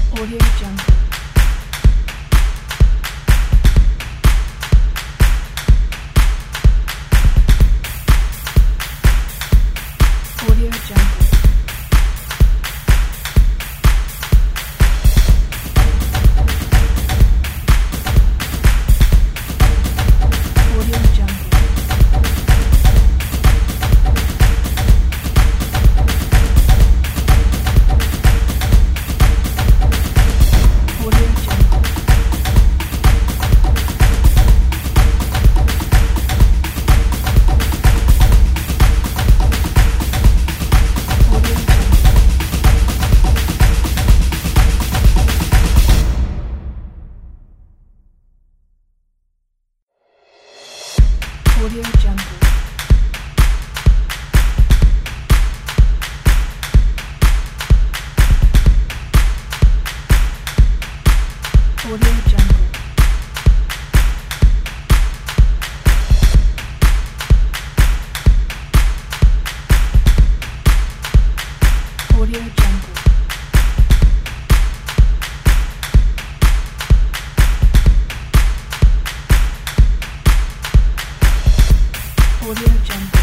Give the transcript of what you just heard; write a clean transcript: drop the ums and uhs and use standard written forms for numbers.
Audio Jungle. Audio Jungle. Audio Jungle. Audio Jungle. Audio Jungle. Audio Jungle. Audio Jungle. Audio Jungle. Audio Jungle.